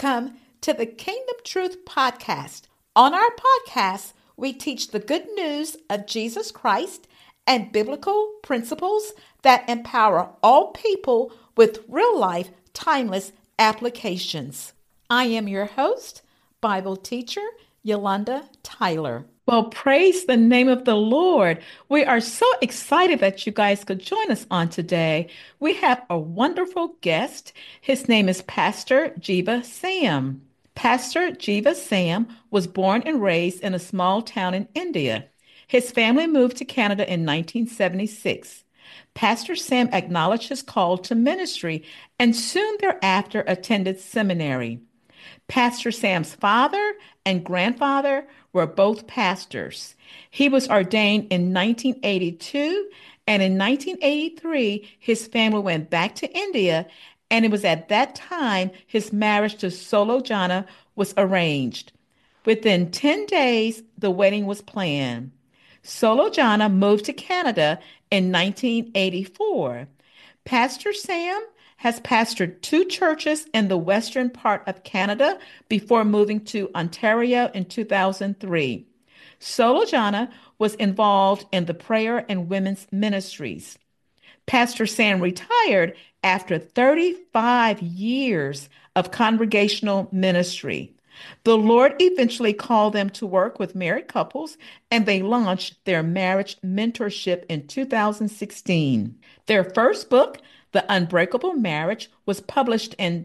Welcome to the Kingdom Truth Podcast. On our podcast, we teach the good news of Jesus Christ and biblical principles that empower all people with real life, timeless applications. I am your host, Bible teacher Yolanda Tyler. Well, praise the name of the Lord. We are so excited that you guys could join us on today. We have a wonderful guest. His name is Pastor Jiva Sam. Pastor Jiva Sam was born and raised in a small town in India. His family moved to Canada in 1976. Pastor Sam acknowledged his call to ministry and soon thereafter attended seminary. Pastor Sam's father and grandfather were both pastors. He was ordained in 1982, and in 1983, his family went back to India, and it was at that time his marriage to Solojana was arranged. Within 10 days, the wedding was planned. Solojana moved to Canada in 1984. Pastor Sam has pastored two churches in the western part of Canada before moving to Ontario in 2003. Solojana was involved in the prayer and women's ministries. Pastor Sam retired after 35 years of congregational ministry. The Lord eventually called them to work with married couples, and they launched their marriage mentorship in 2016. Their first book, The Unbreakable Marriage, was published in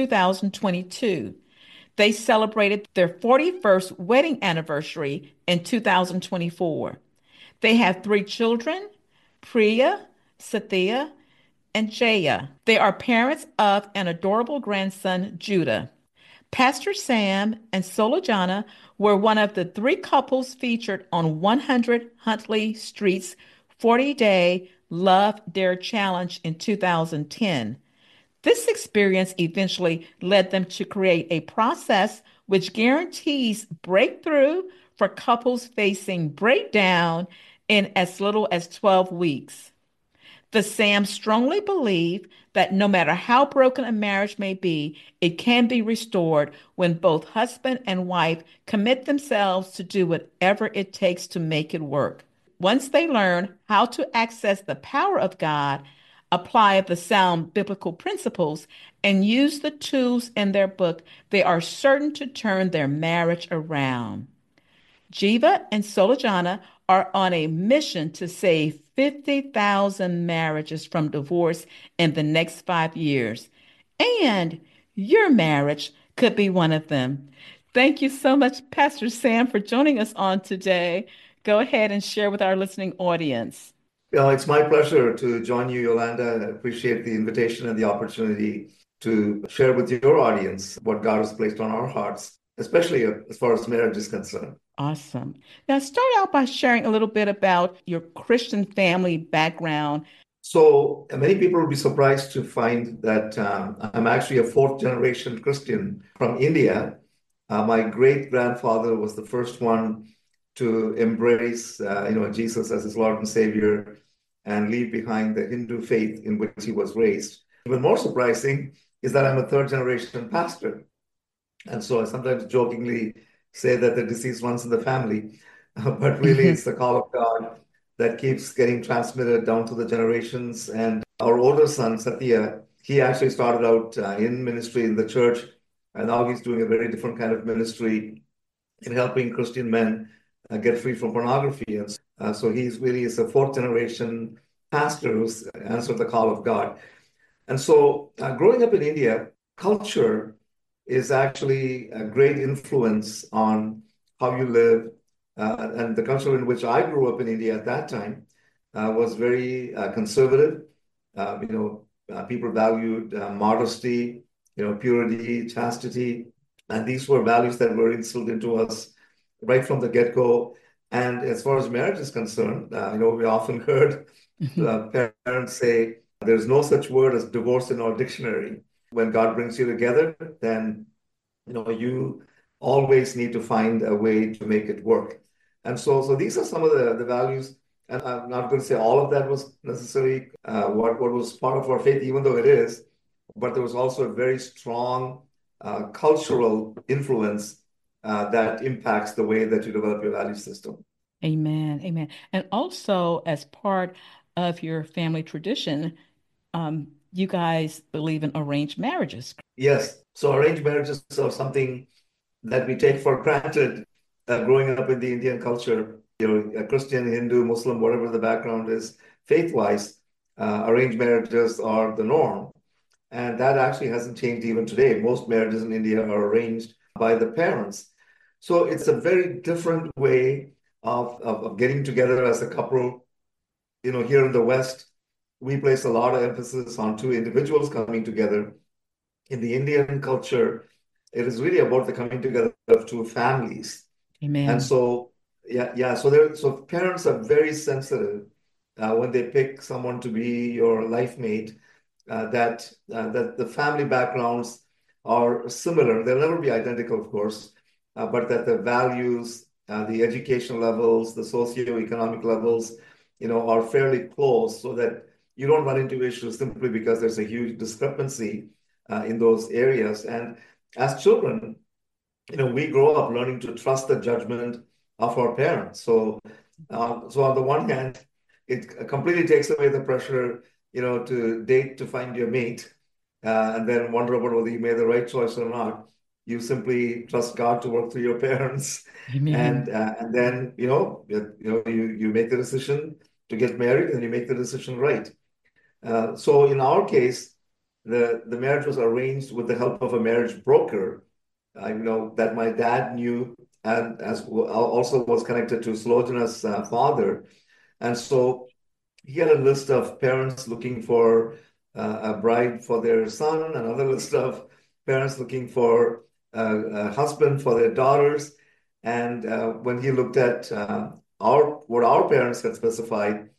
2022. They celebrated their 41st wedding anniversary in 2024. They have three children, Priya, Sathya, and Jaya. They are parents of an adorable grandson, Judah. Pastor Sam and Solojana were one of the three couples featured on 100 Huntley Street's 40-day Love Dare Challenge in 2010. This experience eventually led them to create a process which guarantees breakthrough for couples facing breakdown in as little as 12 weeks. The Sams strongly believe that no matter how broken a marriage may be, it can be restored when both husband and wife commit themselves to do whatever it takes to make it work. Once they learn how to access the power of God, apply the sound biblical principles, and use the tools in their book, they are certain to turn their marriage around. Jiva and Solojana are on a mission to save 50,000 marriages from divorce in the next 5 years. And your marriage could be one of them. Thank you so much, Pastor Sam, for joining us on today. Go ahead and share with our listening audience. It's my pleasure to join you, Yolanda. I appreciate the invitation and the opportunity to share with your audience what God has placed on our hearts, especially as far as marriage is concerned. Awesome. Now, start out by sharing a little bit about your Christian family background. So many people will be surprised to find that I'm actually a fourth generation Christian from India. My great grandfather was the first one to embrace, Jesus as his Lord and Savior and leave behind the Hindu faith in which he was raised. Even more surprising is that I'm a third generation pastor. And so I sometimes jokingly say that the disease runs in the family, but really it's the call of God that keeps getting transmitted down to the generations. And our older son, Sathya, he actually started out in ministry in the church, and now he's doing a very different kind of ministry in helping Christian men get free from pornography. And so he's really is a fourth generation pastor who's answered the call of God. And so growing up in India, culture is actually a great influence on how you live. And the culture in which I grew up in India at that time was very conservative. People valued modesty, purity, chastity. And these were values that were instilled into us right from the get-go. And as far as marriage is concerned, we often heard parents say, there's no such word as divorce in our dictionary. When God brings you together, then you always need to find a way to make it work. And so these are some of the values. And I'm not going to say all of that was necessarily what was part of our faith, even though it is. But there was also a very strong cultural influence that impacts the way that you develop your value system. Amen. Amen. And also, as part of your family tradition, you guys believe in arranged marriages. Yes. So arranged marriages are something that we take for granted growing up in the Indian culture. A Christian, Hindu, Muslim, whatever the background is, faith-wise, arranged marriages are the norm. And that actually hasn't changed even today. Most marriages in India are arranged by the parents. So it's a very different way of getting together as a couple. Here in the West, we place a lot of emphasis on two individuals coming together. In the Indian culture, it is really about the coming together of two families. And Amen. so, yeah. So parents are very sensitive when they pick someone to be your life mate, that the family backgrounds are similar. They'll never be identical, of course, but that the values, the education levels, the socioeconomic levels, are fairly close, so that you don't run into issues simply because there's a huge discrepancy in those areas. And as children, we grow up learning to trust the judgment of our parents. So on the one hand, it completely takes away the pressure, to date to find your mate, and then wonder about whether you made the right choice or not. You simply trust God to work through your parents, and Amen. then you make the decision to get married, and you make the decision right. So in our case, the marriage was arranged with the help of a marriage broker. I know that my dad knew, and also was connected to Slojana's father. And so he had a list of parents looking for a bride for their son, another list of parents looking for a husband for their daughters. And when he looked at what our parents had specified,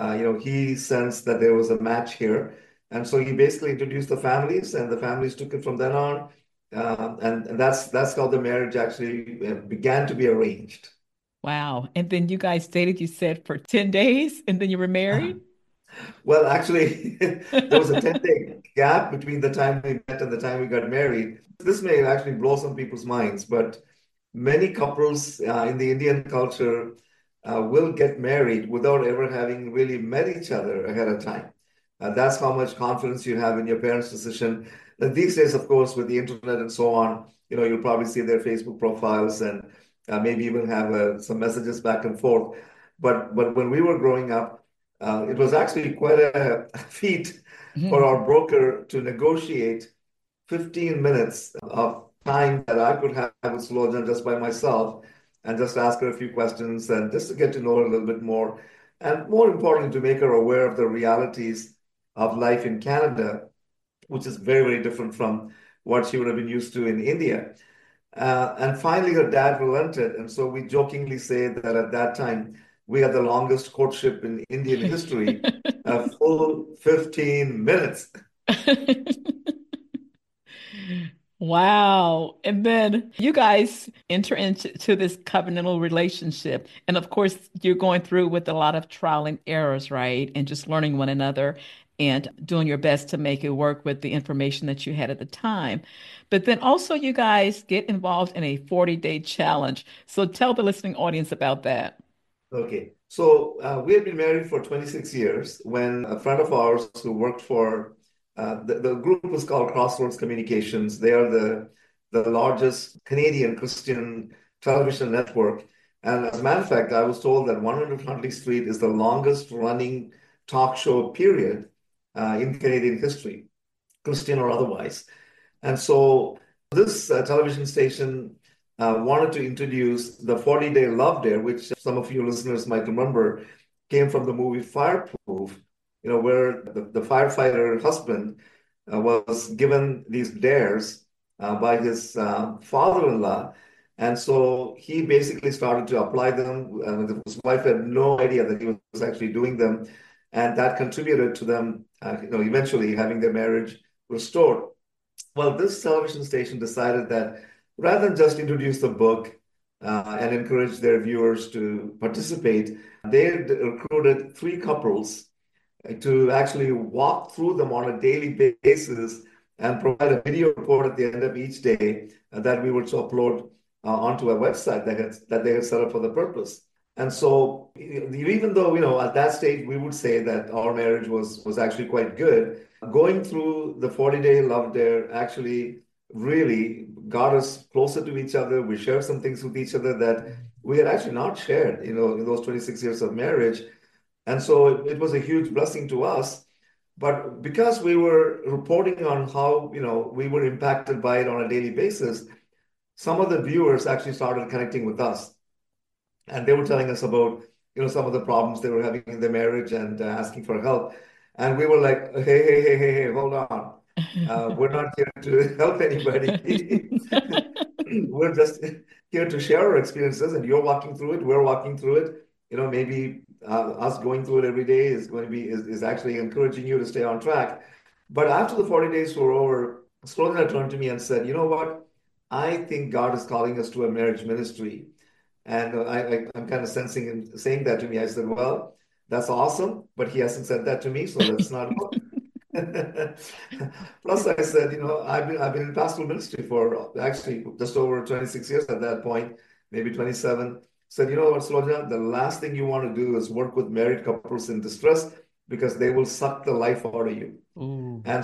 he sensed that there was a match here. And so he basically introduced the families, and the families took it from then on. And that's how the marriage actually began to be arranged. Wow. And then you guys dated, you said, for 10 days, and then you were married? Well, actually, there was a 10-day gap between the time we met and the time we got married. This may actually blow some people's minds, but many couples in the Indian culture will get married without ever having really met each other ahead of time. That's how much confidence you have in your parents' decision. These days, of course, with the internet and so on, you'll probably see their Facebook profiles, and maybe even have some messages back and forth. But when we were growing up, it was actually quite a feat for our broker to negotiate 15 minutes of time that I could have with Sulochana just by myself, and just ask her a few questions, and just to get to know her a little bit more. And more importantly, to make her aware of the realities of life in Canada, which is very, very different from what she would have been used to in India. And finally, her dad relented. And so we jokingly say that at that time, we had the longest courtship in Indian history, a full 15 minutes. Wow. And then you guys enter into this covenantal relationship. And of course, you're going through with a lot of trial and errors, right? And just learning one another and doing your best to make it work with the information that you had at the time. But then also, you guys get involved in a 40-day challenge. So tell the listening audience about that. Okay. So we had been married for 26 years when a friend of ours who worked for the group was called Crossroads Communications. They are the largest Canadian Christian television network. And as a matter of fact, I was told that 100 Huntley Street is the longest running talk show period in Canadian history, Christian or otherwise. And so this television station wanted to introduce the 40-day love dare, which some of you listeners might remember came from the movie Fireproof, where the firefighter husband was given these dares by his father-in-law. And so he basically started to apply them. His wife had no idea that he was actually doing them. And that contributed to them, eventually having their marriage restored. Well, this television station decided that rather than just introduce the book and encourage their viewers to participate, they had recruited three couples to actually walk through them on a daily basis and provide a video report at the end of each day that we were to upload onto a website that they had set up for the purpose. And so, even though, at that stage we would say that our marriage was actually quite good, going through the 40-day love dare actually really got us closer to each other. We shared some things with each other that we had actually not shared, in those 26 years of marriage. And so it was a huge blessing to us. But because we were reporting on how, we were impacted by it on a daily basis, some of the viewers actually started connecting with us. And they were telling us about, some of the problems they were having in their marriage and asking for help. And we were like, hey, hold on. We're not here to help anybody. We're just here to share our experiences, and you're walking through it. We're walking through it. Maybe us going through it every day is going to be is actually encouraging you to stay on track. But after the 40 days were over, Slovenia turned to me and said, "You know what? I think God is calling us to a marriage ministry." And I'm kind of sensing him saying that to me. I said, "Well, that's awesome, but he hasn't said that to me, so let's not go." Plus, I said, I've been in pastoral ministry for actually just over 26 years at that point, maybe 27. Said, you know what, Sloja, the last thing you want to do is work with married couples in distress because they will suck the life out of you. Ooh. And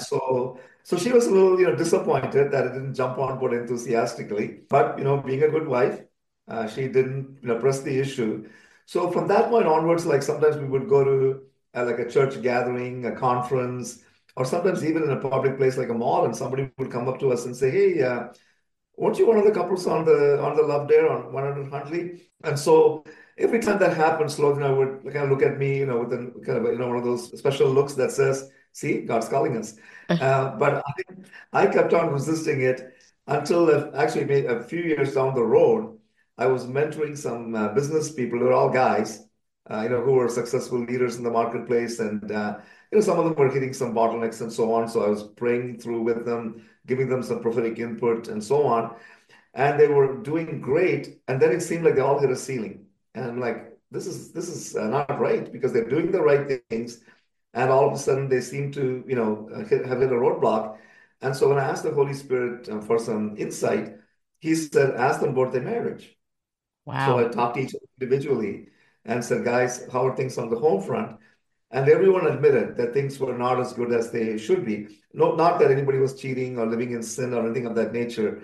so she was a little, disappointed that I didn't jump on board enthusiastically. But, being a good wife, she didn't, press the issue. So from that point onwards, like sometimes we would go to like a church gathering, a conference, or sometimes even in a public place like a mall, and somebody would come up to us and say, "Hey, weren't you one of the couples on the Love Dare on 100 Huntley?" And so every time that happened, Slogan would kind of look at me, with a kind of one of those special looks that says, "See, God's calling us." But I kept on resisting it until actually maybe a few years down the road, I was mentoring some business people who are all guys, who were successful leaders in the marketplace, and some of them were hitting some bottlenecks and so on. So I was praying through with them, giving them some prophetic input and so on. And they were doing great. And then it seemed like they all hit a ceiling. And I'm like, this is not right, because they're doing the right things. And all of a sudden they seem to, have hit a roadblock. And so when I asked the Holy Spirit for some insight, he said, ask them about their marriage. So I Wow. talked to each individually and said, guys, how are things on the home front? And everyone admitted that things were not as good as they should be. No, not that anybody was cheating or living in sin or anything of that nature,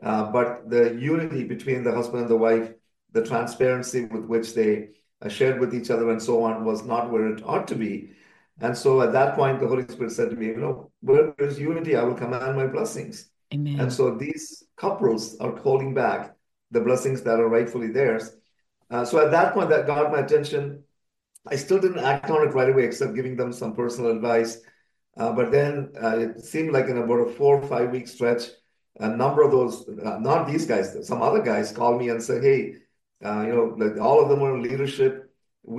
but the unity between the husband and the wife, the transparency with which they shared with each other and so on was not where it ought to be. And so at that point, the Holy Spirit said to me, where there's unity, I will command my blessings. And Amen. so these couples are holding back the blessings that are rightfully theirs. So at that point, that got my attention. I still didn't act on it right away, except giving them some personal advice. But then it seemed like in about a 4 or 5 week stretch, a number of those, not these guys, some other guys called me and said, "Hey, like all of them are in leadership.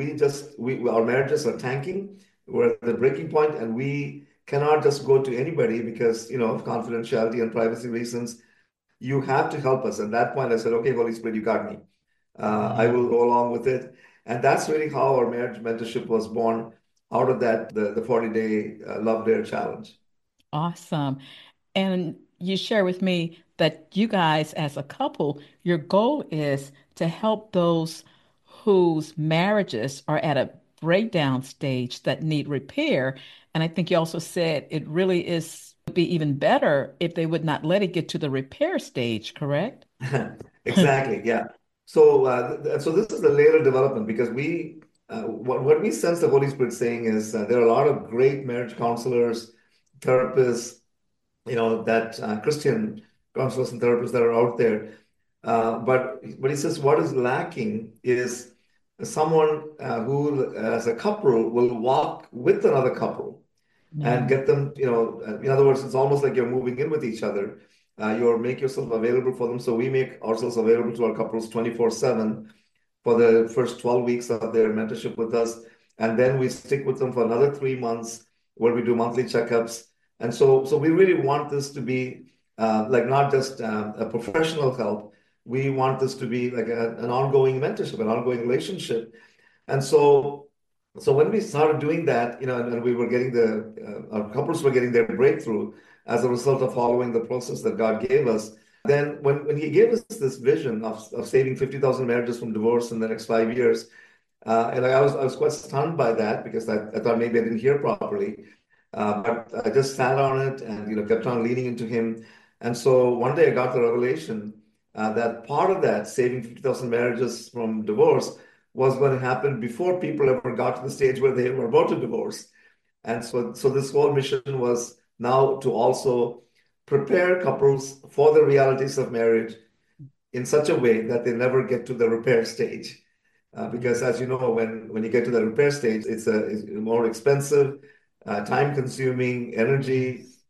Our marriages are tanking. We're at the breaking point, and we cannot just go to anybody because, of confidentiality and privacy reasons. You have to help us." At that point, I said, "Okay, Holy Spirit, you got me. I will Amen. go along with it." And that's really how our marriage mentorship was born out of that, the 40-day Love Dare challenge. Awesome. And you share with me that you guys, as a couple, your goal is to help those whose marriages are at a breakdown stage that need repair. And I think you also said it really is would be even better if they would not let it get to the repair stage, correct? Exactly, yeah. So, so this is the later development, because what we sense the Holy Spirit saying is there are a lot of great marriage counselors, therapists, that Christian counselors and therapists that are out there. But he says what is lacking is someone who, as a couple, will walk with another couple and Amen. get them, in other words, it's almost like you're moving in with each other. You make yourself available for them. So we make ourselves available to our couples 24/7 for the first 12 weeks of their mentorship with us. And then we stick with them for another 3 months where we do monthly checkups. And so we really want this to be like not just a professional help. We want this to be like an ongoing mentorship, an ongoing relationship. And so when we started doing that, and we were getting our couples were getting their breakthrough, as a result of following the process that God gave us. Then when he gave us this vision of saving 50,000 marriages from divorce in the next 5 years, and I was quite stunned by that because I thought maybe I didn't hear properly. But I just sat on it and kept on leaning into him. And so one day I got the revelation that part of that saving 50,000 marriages from divorce was going to happen before people ever got to the stage where they were about to divorce. And so this whole mission was now to also prepare couples for the realities of marriage in such a way that they never get to the repair stage. Because as you know, when you get to the repair stage, it's more expensive, time consuming, energy, Yes.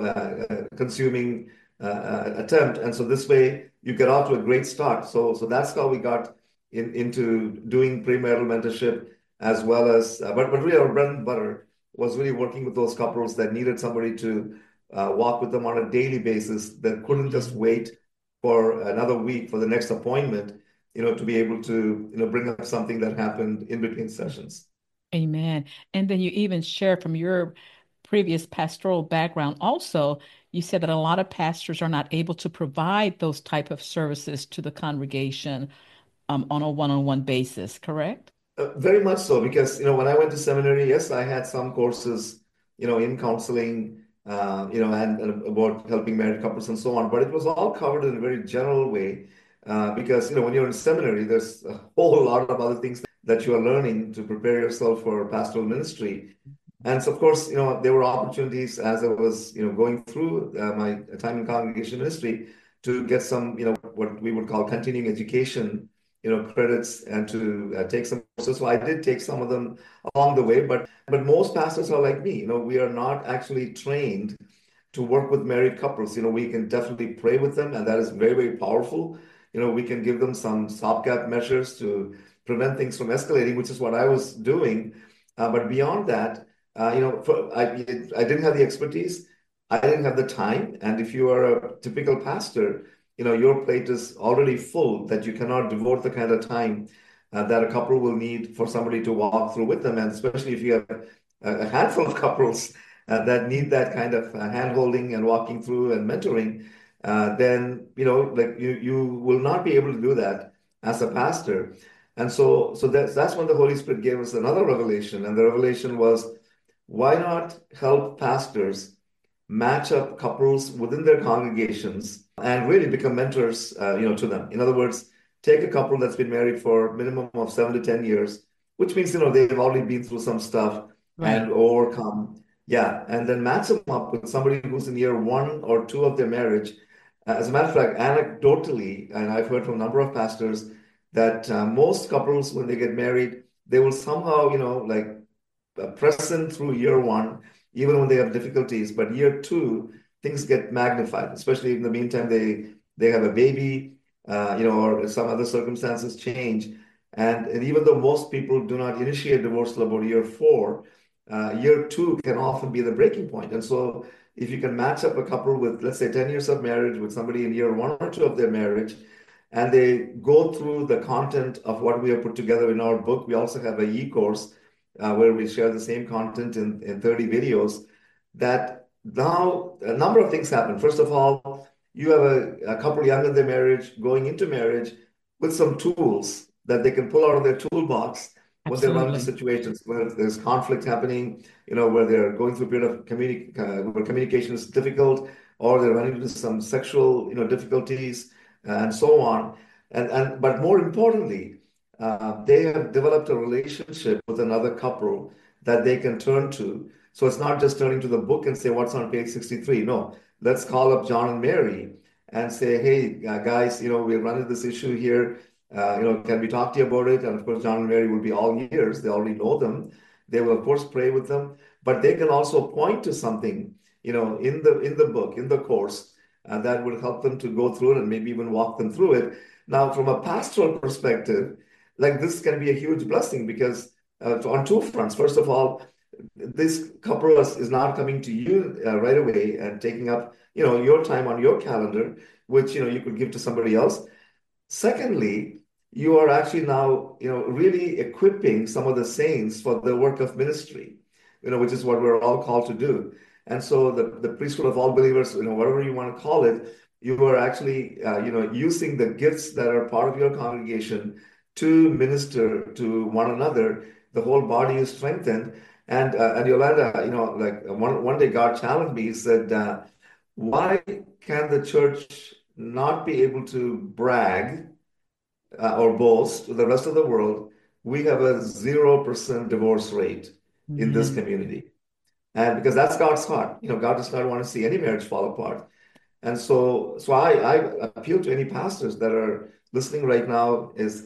consuming attempt. And so this way you get off to a great start. So that's how we got into doing premarital mentorship as well as, but really our bread and butter was really working with those couples that needed somebody to walk with them on a daily basis that couldn't just Amen. wait for another week for the next appointment, to be able to, bring up something that happened in between sessions. Amen. And then you even share from your previous pastoral background also, you said that a lot of pastors are not able to provide those type of services to the congregation on a one-on-one basis, correct? Very much so, because when I went to seminary, yes, I had some courses, in counseling, and about helping married couples and so on, but it was all covered in a very general way, because when you're in seminary, there's a whole lot of other things that you are learning to prepare yourself for pastoral ministry. And so, of course, there were opportunities as I was, going through my time in congregation ministry to get some, what we would call continuing education, credits and to take some courses. So I did take some of them along the way, but most pastors are like me. We are not actually trained to work with married couples. We can definitely pray with them, and that is very, very powerful. We can give them some stopgap measures to prevent things from escalating, which is what I was doing. But beyond that, I didn't have the expertise. I didn't have the time. And if you are a typical pastor, your plate is already full that you cannot devote the kind of time that a couple will need for somebody to walk through with them. And especially if you have a handful of couples that need that kind of hand-holding and walking through and mentoring, then, like you will not be able to do that as a pastor. And so that's when the Holy Spirit gave us another revelation. And the revelation was, why not help pastors match up couples within their congregations and really become mentors, to them. In other words, take a couple that's been married for a minimum of 7 to 10 years, which means, they've already been through some stuff Right. and overcome. Yeah. And then match them up with somebody who's in year 1 or 2 of their marriage. As a matter of fact, anecdotally, and I've heard from a number of pastors that most couples, when they get married, they will somehow, like present through year 1, even when they have difficulties. But year 2, things get magnified, especially in the meantime, they have a baby, or some other circumstances change. And even though most people do not initiate divorce till about year 4, year 2 can often be the breaking point. And so if you can match up a couple with, let's say, 10 years of marriage with somebody in year 1 or 2 of their marriage, and they go through the content of what we have put together in our book. We also have a e-course where we share the same content in 30 videos. That now a number of things happen. First of all, you have a couple young in their marriage going into marriage with some tools that they can pull out of their toolbox when they run into Absolutely. situations where there's conflict happening, where they're going through a period of where communication is difficult, or they're running into some sexual, difficulties, and so on. But more importantly, they have developed a relationship with another couple that they can turn to. So it's not just turning to the book and say, what's on page 63? No, let's call up John and Mary and say, hey, guys, we're running this issue here. Can we talk to you about it? And of course, John and Mary will be all ears. They already know them. They will, of course, pray with them, but they can also point to something, in the book, in the course, that would help them to go through it and maybe even walk them through it. Now, from a pastoral perspective, like this can be a huge blessing because on two fronts. First of all, this couple is not coming to you right away and taking up, your time on your calendar, which, you could give to somebody else. Secondly, you are actually now, really equipping some of the saints for the work of ministry, which is what we're all called to do. And so the priesthood of all believers, whatever you want to call it, you are actually, using the gifts that are part of your congregation to minister to one another. The whole body is strengthened. And Yolanda, like one day God challenged me. He said, why can the church not be able to brag or boast to the rest of the world? We have a 0% divorce rate in this Amen. community. And because that's God's heart. God does not want to see any marriage fall apart. And so I appeal to any pastors that are listening right now is,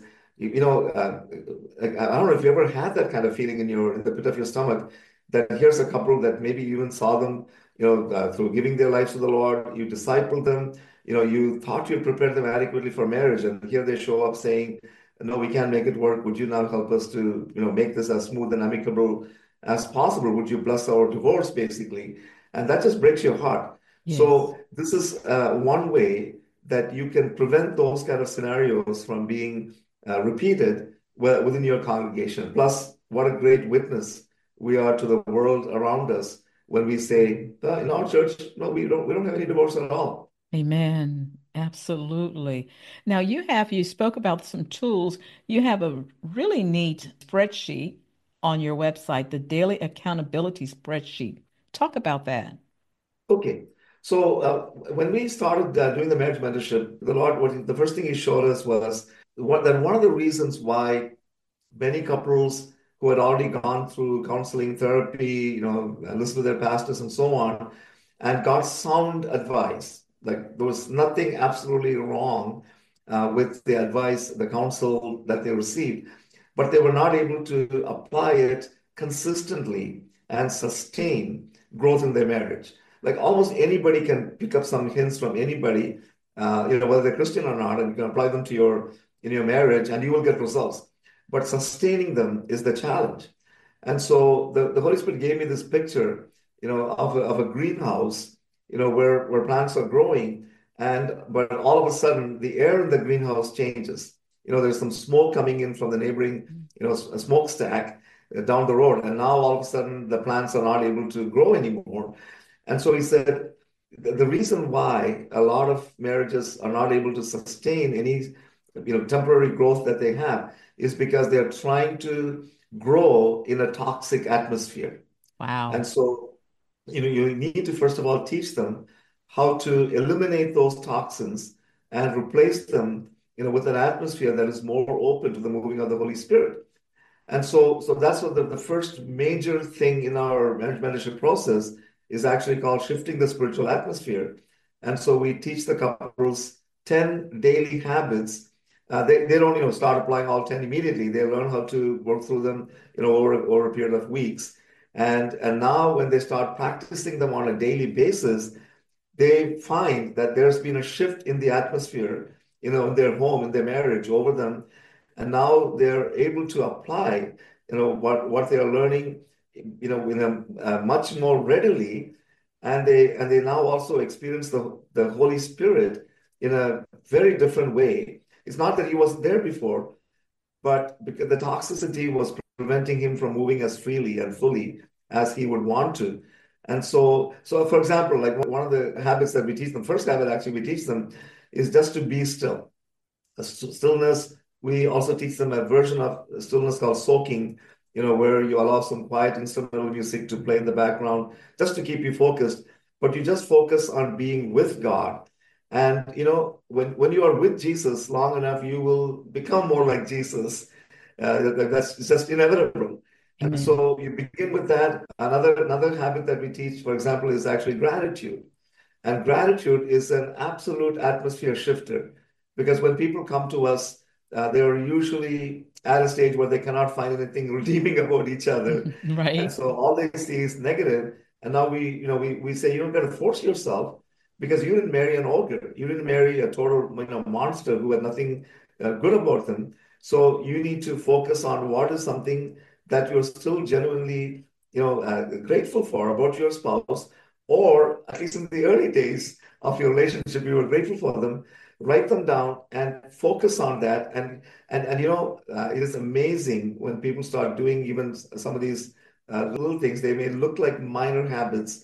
I don't know if you ever had that kind of feeling in the pit of your stomach, that here's a couple that maybe you even saw them, through giving their lives to the Lord, you discipled them, you thought you prepared them adequately for marriage, and here they show up saying, no, we can't make it work. Would you now help us to, make this as smooth and amicable as possible? Would you bless our divorce, basically? And that just breaks your heart. Yes. So this is one way that you can prevent those kind of scenarios from being repeated within your congregation. Plus, what a great witness we are to the world around us when we say, in our church, no, we don't have any divorce at all. Amen. Absolutely. Now you spoke about some tools. You have a really neat spreadsheet on your website, the daily accountability spreadsheet. Talk about that. Okay. So when we started doing the marriage mentorship, the first thing he showed us was that one of the reasons why many couples who had already gone through counseling, therapy, listened to their pastors and so on, and got sound advice. Like there was nothing absolutely wrong with the advice, the counsel that they received, but they were not able to apply it consistently and sustain growth in their marriage. Like almost anybody can pick up some hints from anybody, whether they're Christian or not, and you can apply them to your marriage, and you will get results. But sustaining them is the challenge. And so the Holy Spirit gave me this picture, of a greenhouse, where plants are growing, but all of a sudden the air in the greenhouse changes. There's some smoke coming in from the neighboring, a smokestack down the road, and now all of a sudden the plants are not able to grow anymore. And so he said, the reason why a lot of marriages are not able to sustain any, temporary growth that they have is because they're trying to grow in a toxic atmosphere. And Wow. so, you need to first of all teach them how to eliminate those toxins and replace them, with an atmosphere that is more open to the moving of the Holy Spirit. And so that's what the first major thing in our marriage mentorship process is actually called shifting the spiritual atmosphere. And so we teach the couples 10 daily habits. They don't, start applying all 10 immediately. They learn how to work through them, over a period of weeks. And now when they start practicing them on a daily basis, they find that there's been a shift in the atmosphere, in their home, in their marriage over them. And now they're able to apply, what they are learning, in much more readily. And they now also experience the Holy Spirit in a very different way. It's not that he wasn't there before, but because the toxicity was preventing him from moving as freely and fully as he would want to. And so for example, like one of the habits that we teach them, first habit actually we teach them is just to be still. Stillness, we also teach them a version of stillness called soaking, where you allow some quiet instrumental music to play in the background just to keep you focused. But you just focus on being with God. And when you are with Jesus long enough, you will become more like Jesus. That's just inevitable. And Amen. so you begin with that. Another habit that we teach, for example, is actually gratitude. And gratitude is an absolute atmosphere shifter because when people come to us, they are usually at a stage where they cannot find anything redeeming about each other. And Right. so all they see is negative. And now we say, you don't got to force yourself because you didn't marry an ogre. You didn't marry a total, monster who had nothing good about them. So you need to focus on what is something that you're still genuinely, grateful for about your spouse, or at least in the early days of your relationship, you were grateful for them. Write them down and focus on that. And it is amazing when people start doing even some of these little things. They may look like minor habits,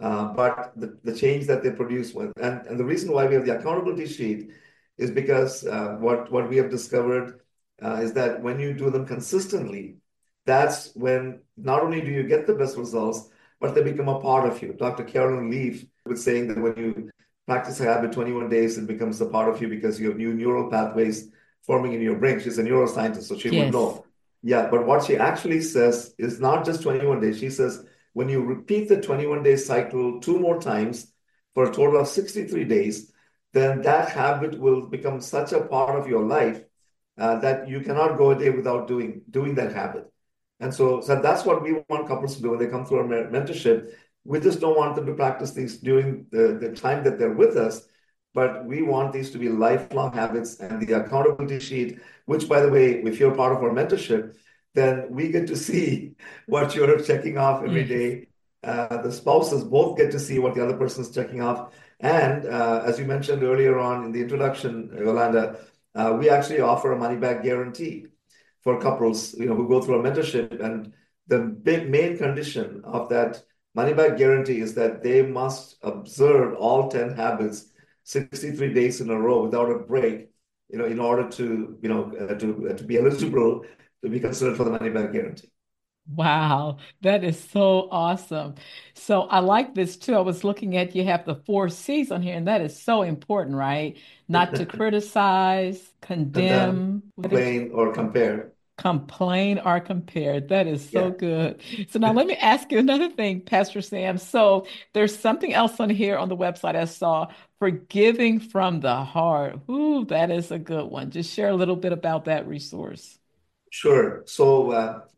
but the change that they produce with, and the reason why we have the accountability sheet is because what we have discovered is that when you do them consistently, that's when not only do you get the best results, but they become a part of you. Dr. Carolyn Leaf was saying that when you practice a habit 21 days, it becomes a part of you because you have new neural pathways forming in your brain. She's a neuroscientist, so she would Yes. know. Yeah, but what she actually says is not just 21 days. She says when you repeat the 21-day cycle two more times for a total of 63 days, then that habit will become such a part of your life that you cannot go a day without doing that habit. And so that's what we want couples to do when they come through our mentorship. We just don't want them to practice these during the time that they're with us, but we want these to be lifelong habits. And the accountability sheet, which, by the way, if you're part of our mentorship, then we get to see what you're checking off every Yes. day. The spouses both get to see what the other person is checking off. And as you mentioned earlier on in the introduction, Yolanda, we actually offer a money back guarantee for couples, who go through a mentorship. And the big main condition of that money back guarantee is that they must observe all 10 habits 63 days in a row without a break, in order to be eligible to be considered for the money back guarantee. Wow, that is so awesome. So I like this too. I was looking at you have the 4 C's on here, and that is so important, right? Not to criticize, Condemn, condemn, what did you complain, or compare. complain or compare? That is so Yeah. good. So now let me ask you another thing, Pastor Sam. So there's something else on here on the website I saw, forgiving from the heart. Ooh, that is a good one. Just share a little bit about that resource. Sure. So,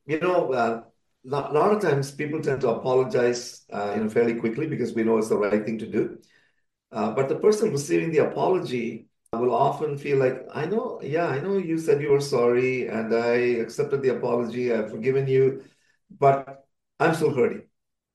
a lot of times people tend to apologize, fairly quickly because we know it's the right thing to do. But the person receiving the apology will often feel like, I know you said you were sorry and I accepted the apology, I've forgiven you, but I'm still hurting.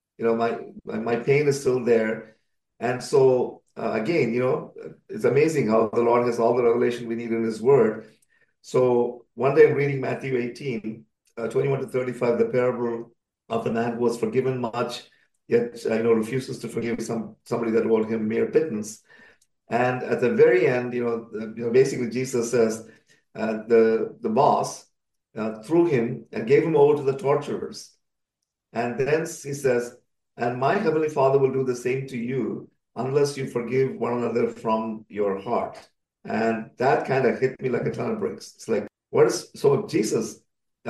My pain is still there. And so, again, it's amazing how the Lord has all the revelation we need in His Word. So one day I'm reading Matthew 18, 21 to 35, the parable of the man who was forgiven much, yet refuses to forgive somebody that owed him mere pittance. And at the very end, basically Jesus says the boss threw him and gave him over to the torturers. And then he says, and my heavenly Father will do the same to you unless you forgive one another from your heart. And that kind of hit me like a ton of bricks. It's like, so Jesus,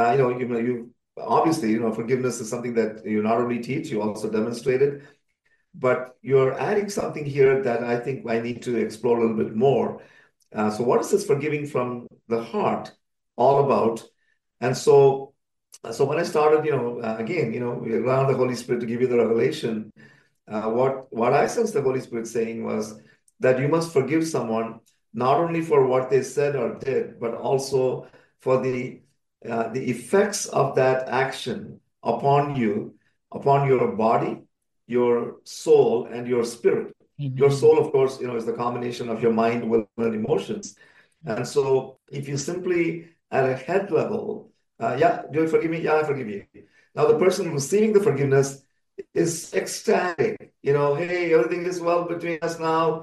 you obviously, forgiveness is something that you not only teach, you also demonstrate it, but you're adding something here that I think I need to explore a little bit more. So what is this forgiving from the heart all about? And so when I started, again, we allowed the Holy Spirit to give you the revelation. What I sensed the Holy Spirit saying was that you must forgive someone not only for what they said or did, but also for the effects of that action upon you, upon your body, your soul, and your spirit. Your Amen. soul, of course, is the combination of your mind, will, and emotions. And so, if you simply at a head level, yeah, do you forgive me? Yeah, I forgive you. Now, the person receiving the forgiveness is ecstatic. Hey, everything is well between us now.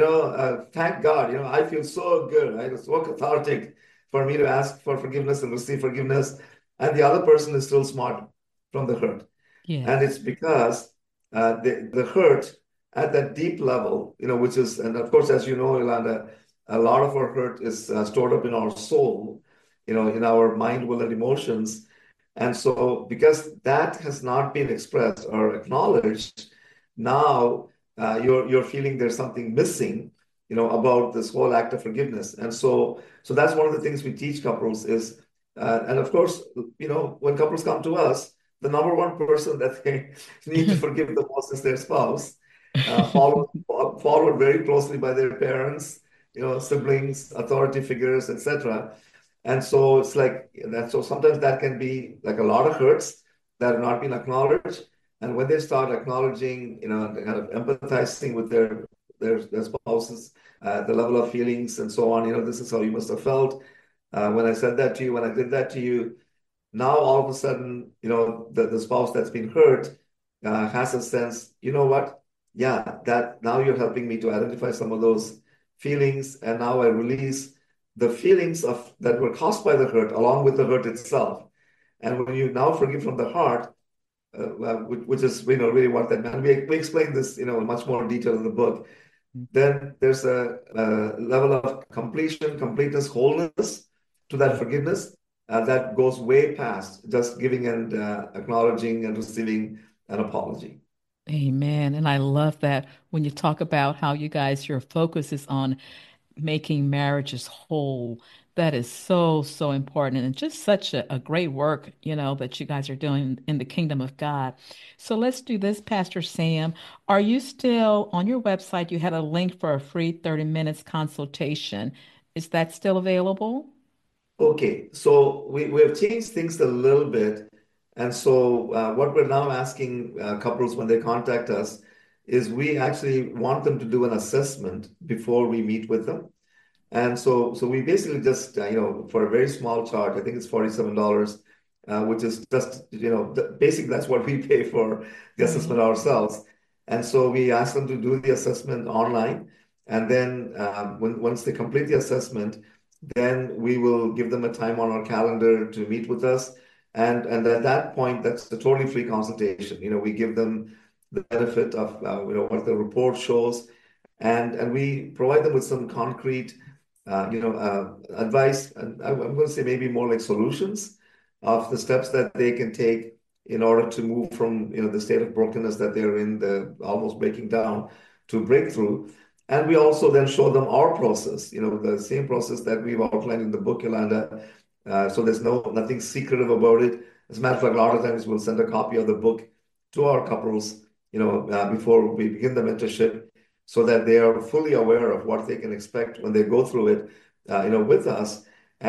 Thank God. I feel so good. It's so cathartic for me to ask for forgiveness and receive forgiveness. And the other person is still smart from the hurt. And Yes. it's because the hurt at that deep level, which is, and of course, as you know, Yolanda, a lot of our hurt is stored up in our soul, in our mind, will, and emotions. And so, because that has not been expressed or acknowledged, now you're feeling there's something missing, about this whole act of forgiveness. And so that's one of the things we teach couples is, and of course, when couples come to us, the number one person that they need to forgive the most is their spouse, followed very closely by their parents, siblings, authority figures, etc. And so it's like that. So sometimes that can be like a lot of hurts that have not been acknowledged. And when they start acknowledging, kind of empathizing with their spouses, the level of feelings and so on, this is how you must have felt when I said that to you, when I did that to you. Now all of a sudden, the spouse that's been hurt has a sense, you know what? yeah, that now you're helping me to identify some of those feelings, and now I release the feelings of that were caused by the hurt along with the hurt itself. And when you now forgive from the heart, which is really what that meant. We explain this in much more detail in the book. Then there's a level of completion, completeness, wholeness to that forgiveness that goes way past just giving and acknowledging and receiving an apology. Amen. And I love that when you talk about how you guys, your focus is on making marriages whole. That is so, so important. And just such a great work, that you guys are doing in the kingdom of God. So let's do this, Pastor Sam. Are you still on your website? You had a link for a free 30 minutes consultation. Is that still available? Okay, so we have changed things a little bit. And so what we're now asking couples when they contact us is we actually want them to do an assessment before we meet with them. And so we basically just, for a very small charge, I think it's $47, which is just, basically that's what we pay for the Right. assessment ourselves. And so we ask them to do the assessment online. And then once they complete the assessment, then we will give them a time on our calendar to meet with us. And at that point, that's a totally free consultation. We give them the benefit of, what the report shows. And we provide them with some concrete advice, and I'm going to say maybe more like solutions of the steps that they can take in order to move from, the state of brokenness that they're in, the almost breaking down, to breakthrough. And we also then show them our process, the same process that we've outlined in the book, Yolanda. So there's nothing secretive about it. As a matter of fact, a lot of times we'll send a copy of the book to our couples, before we begin the mentorship, so that they are fully aware of what they can expect when they go through it, with us.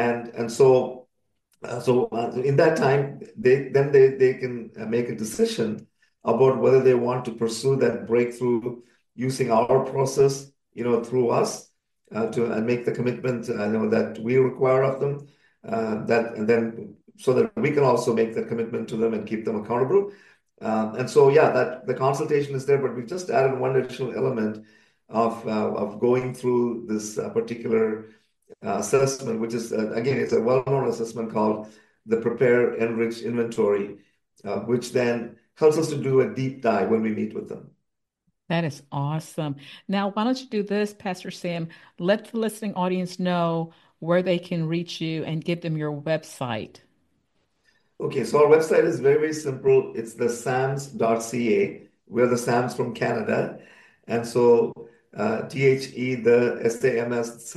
And so in that time, they can make a decision about whether they want to pursue that breakthrough using our process, through us, to and make the commitment, that we require of them, that and then so that we can also make that commitment to them and keep them accountable. And so, yeah, that the consultation is there, but we've just added one additional element of going through this particular assessment, which is again, it's a well-known assessment called the Prepare Enrich Inventory, which then helps us to do a deep dive when we meet with them. That is awesome. Now, why don't you do this, Pastor Sam? Let the listening audience know where they can reach you and give them your website. Okay, so our website is very, very simple. It's the SAMS.ca. We're the SAMS from Canada. And so THE, the SAMS,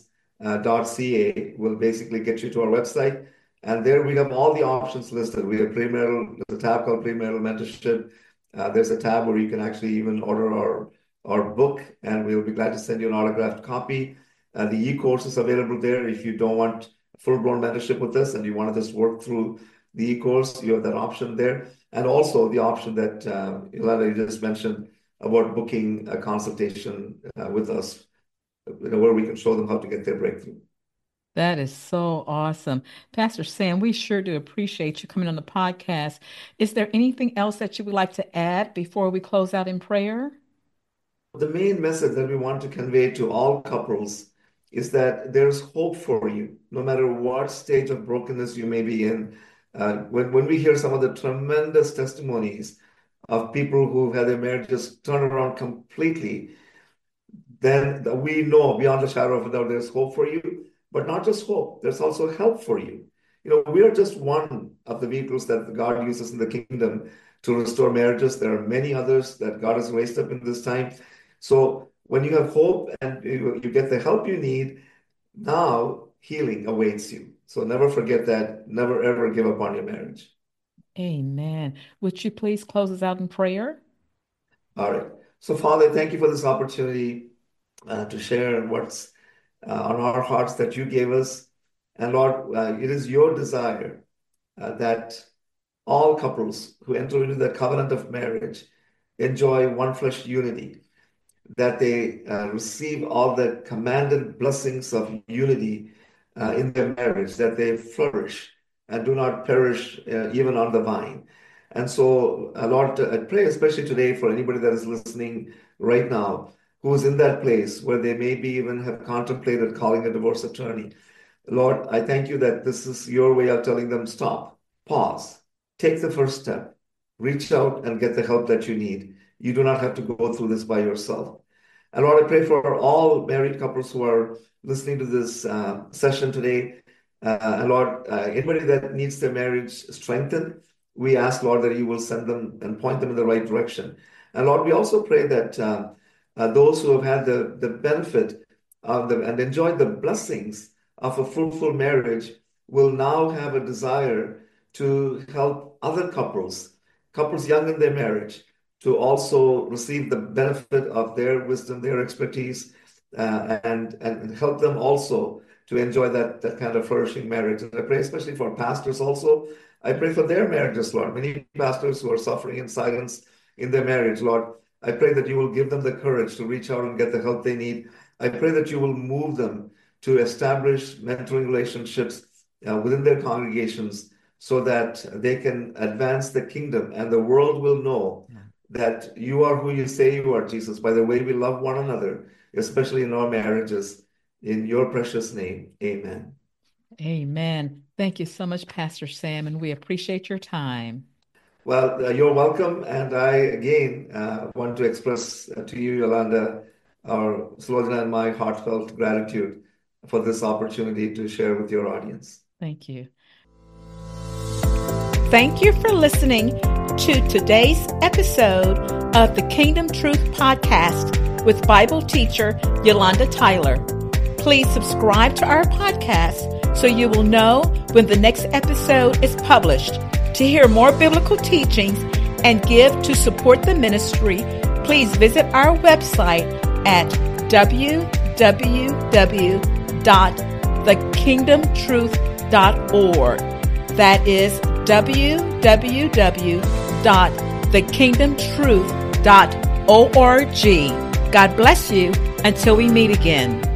SAMS.ca will basically get you to our website. And there we have all the options listed. We have premarital, there's a tab called premarital mentorship. There's a tab where you can actually even order our book, and we'll be glad to send you an autographed copy. The e-course is available there if you don't want full-blown mentorship with us and you want to just work through the e-course, you have that option there. And also the option that Ilana, you just mentioned about booking a consultation with us, where we can show them how to get their breakthrough. That is so awesome. Pastor Sam, we sure do appreciate you coming on the podcast. Is there anything else that you would like to add before we close out in prayer? The main message that we want to convey to all couples is that there's hope for you, no matter what stage of brokenness you may be in. When we hear some of the tremendous testimonies of people who've had their marriages turn around completely, then we know beyond a shadow of a doubt there's hope for you, but not just hope, there's also help for you. We are just one of the vehicles that God uses in the kingdom to restore marriages. There are many others that God has raised up in this time. So when you have hope and you get the help you need, now healing awaits you. So never forget that. Never ever give up on your marriage. Amen. Would you please close us out in prayer? All right. So, Father, thank you for this opportunity to share what's on our hearts that you gave us. And Lord, it is your desire that all couples who enter into the covenant of marriage enjoy one flesh unity, that they receive all the commanded blessings of unity in their marriage, that they flourish and do not perish even on the vine. And so, Lord, I pray especially today for anybody that is listening right now who is in that place where they maybe even have contemplated calling a divorce attorney. Lord, I thank you that this is your way of telling them, stop, pause, take the first step, reach out and get the help that you need. You do not have to go through this by yourself. And Lord, I pray for all married couples who are listening to this session today. And Lord, anybody that needs their marriage strengthened, we ask, Lord, that you will send them and point them in the right direction. And Lord, we also pray that those who have had the benefit of and enjoyed the blessings of a fruitful marriage will now have a desire to help other couples young in their marriage, to also receive the benefit of their wisdom, their expertise, and help them also to enjoy that kind of flourishing marriage. And I pray especially for pastors also. I pray for their marriages, Lord. Many pastors who are suffering in silence in their marriage, Lord, I pray that you will give them the courage to reach out and get the help they need. I pray that you will move them to establish mentoring relationships within their congregations so that they can advance the kingdom and the world will know that you are who you say you are, Jesus, by the way we love one another, especially in our marriages. In your precious name, amen. Amen. Thank you so much, Pastor Sam, and we appreciate your time. Well, you're welcome. And I, again, want to express to you, Yolanda, our Sulochana and my heartfelt gratitude for this opportunity to share with your audience. Thank you. Thank you for listening to today's episode of the Kingdom Truth Podcast with Bible teacher Yolanda Tyler. Please subscribe to our podcast so you will know when the next episode is published. To hear more biblical teachings and give to support the ministry, please visit our website at www.thekingdomtruth.org. That is www.thekingdomtruth.org. God bless you until we meet again.